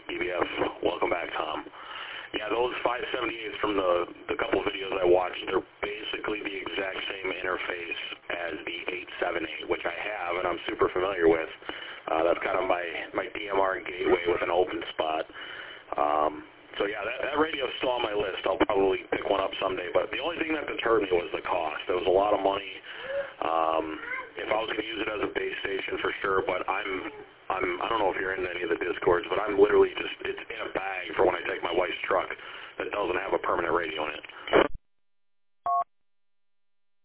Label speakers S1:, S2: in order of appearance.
S1: EBF, welcome back, Tom. Yeah, those 578s from the couple of videos I watched, they're basically the exact same interface as the 878, which I have and I'm super familiar with. That's kind of my DMR gateway with an open spot. So yeah, that radio's still on my list. I'll probably pick one up someday. But the only thing that deterred me was the cost. It was a lot of money. If I was going to use it as a base station for sure, but I don't know if you're in any of the Discords, but I'm literally just, it's in a bag for when I take my wife's truck that doesn't have a permanent radio in it.